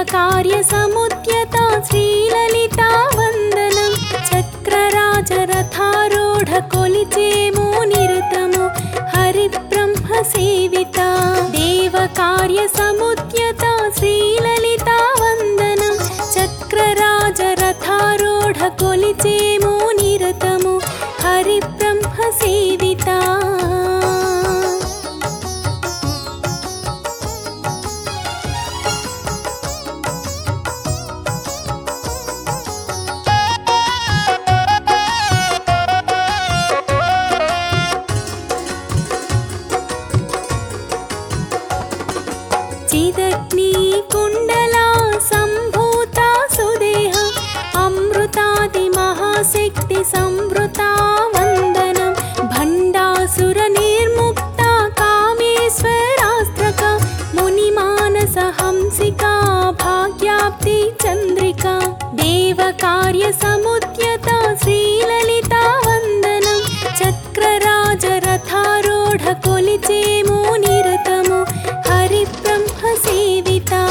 देवकार्यसमुद्यता श्रीललिता वन्दनं चक्रराजरथारूढ कोलिचेमो निरतमु हरिब्रह्म सेविता देवकार्यसमुद्यता श्रीललिता वन्दनं चक्रराजरथारूढ कोलिचेमो निरतमु हरिब्रह्म सेविता चिदग्निकुण्डला सम्भूता सुदेहा अमृतादिमहाशक्ति संवृता वन्दनं भण्डासुरनिर्मुक्ता कामेश्वरास्त्रका मुनिमानसहंसिका भाग्याब्धि चन्द्रिका देवकार्यसमुद्यता श्रीललिता वन्दनं चक्रराजरथारूढ कोलिचेमो निरतमु हरिब्रह्म सेविता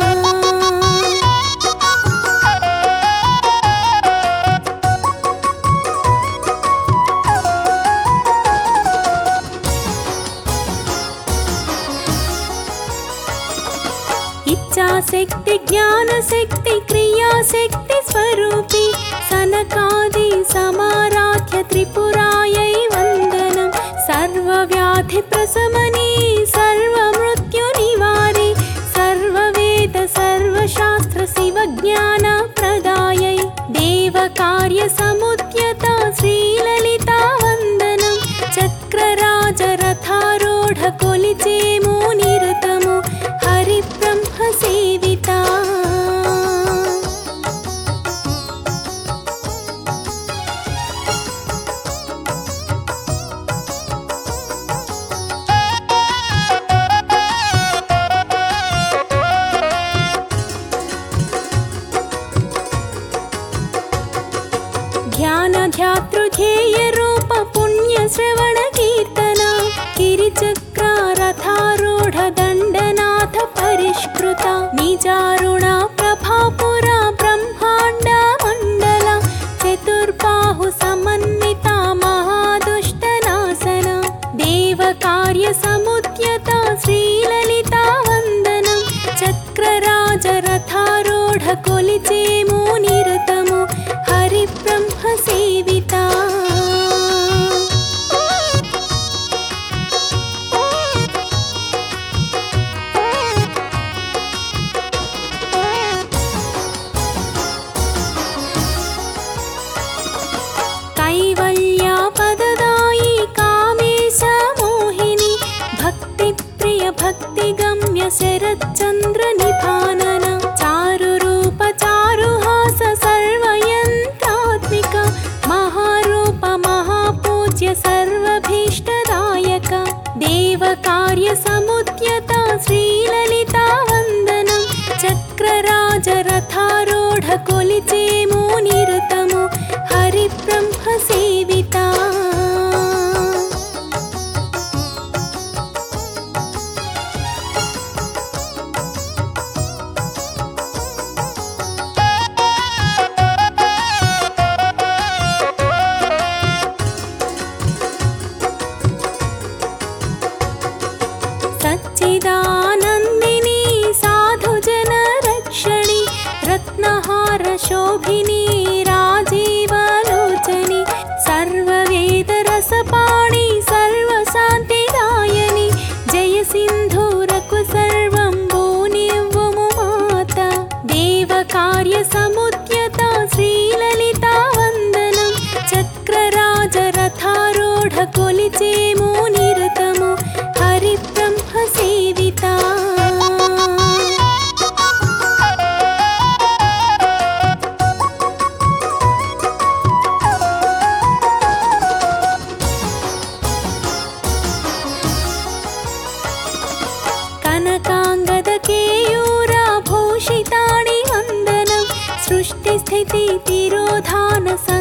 इच्छाशक्ति ज्ञानशक्ति क्रियाशक्ति स्वरूपी सनकादि समाराध्य त्रिपुरायै वन्दनं सर्वव्याधि प्रशमनी सर्वमृत्युनिवारी सर्ववेद सर्वशास्त्र शिवज्ञान प्रदायै देवकार्यसमुद्यता श्रीललिता वन्दनं चक्रराजरथारूढ कोलिचेमो निरतमु हरिब्रह्म सेविता ध्यानध्यातृध्येयरूप पुण्यश्रवणकीर्तना गिरिचक्रारथारूढ दण्डनाथ परिष्कृता निजारुणा प्रभापुरा ब्रह्माण्ड मण्डला चतुर्बाहु समन्विता महादुष्टनाशना देवकार्यसमुद्यता श्रीललिता वन्दनं चक्रराजरथारूढ कोलिचेमो निरतमु हरिब्रह्म सेविता कैवल्यापददायी कामेश मोहिनी भक्तिप्रिय भक्तिगम्य शरच्चन्द्र निधानना चारुरूप चारुहास सर्वयन्त्रात्मिका महारूप महापूज्य सर्वभीष्टदायक देवकार्यसमुद्यता श्रीललिता वन्दनं चक्रराजरथारूढ कोलिचेमो निरतमु हरिब्रह्म सेविता सच्चिदानन्दिनी साधुजन रक्षणि रत्नहार शोभिनी राजीवलोचनि सर्ववेदरसपाणि सर्वशान्तिदायिनि जय सिन्धूरकु सर्वं भूनिव्वमु माता देवकार्यसमुद्यता श्रीललिता वन्दनं चक्रराजरथारूढ कोलिचेमो निरतमु हरिब्रह्म सेविता कनकाङ्गदकेयूराभूषितानि वन्दनं सृष्टिस्थिति तिरोधान